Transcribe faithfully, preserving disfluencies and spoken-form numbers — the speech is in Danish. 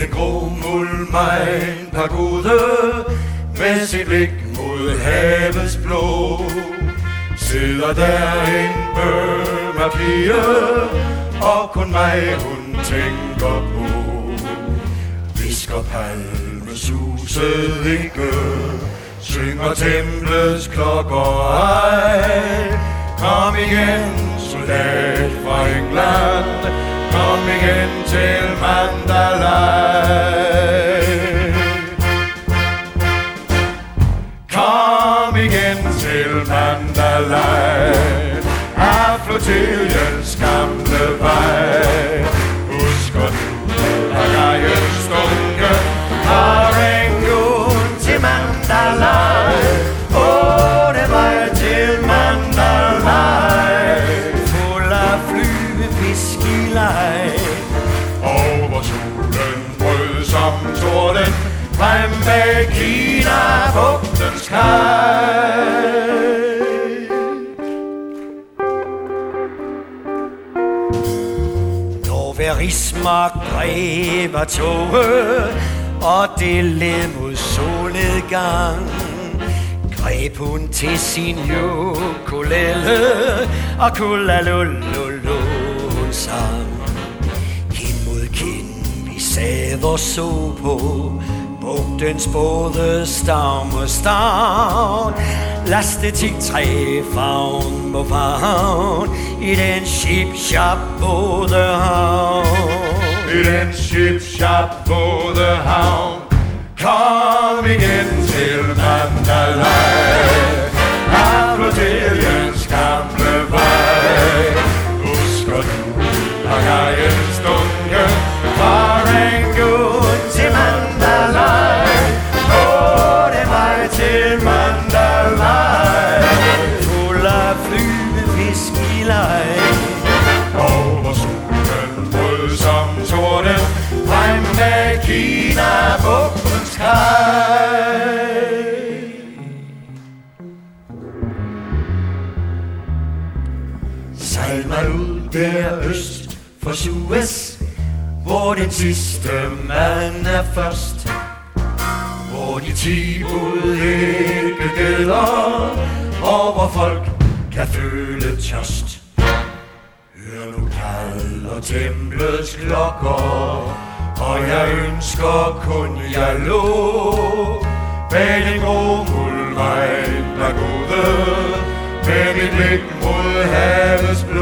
den grå muldmejn pagode med sit blik mod havets blå. Sidder der en Burma-pige, og kun mig hun tænker på. Visker palmesuset ikke, synger templets klokker ej. Kom igen, soldat fra England, kom igen til Mandalay. Kom igen til Mandalay, af flotilliens gamle vej. Husker du Hagajens dunke og Rangoon til Mandalay? Åh, det vej til Mandalay, fuld af flyvefisk i leg. Over solen brød som torden, frem med Kina-bugtens kaj. Når Verismark dræber toget, og det led mod solnedgang, greb hun til sin ukulele, og kulalululu hun sang. Kind mod kind vi sad og så på bugtens både storm og stavn, lastet i træ favn på favn i den ship-shop bådehavn. I den ship-shop bådehavn. Kom igen til Mandalay, af flotilliens gamle vej. Husker du Hagajens dunke fra Rangoon til Mandalay? Åh, det vej til Mandalay, fuld af flyvefisk i leg. Over solen brød som torden, frem med Kina-bugtens kaj. Sejl mig ud der øst for Suez, hvor den sidste mand er først, hvor de ti bud ikke gælder, og hvor folk kan føle tørst. Hør nu kalder templets klokker, og jeg ønsker kun jeg lå bag den grå muldmejn pagode, med mit blik mod havets blå.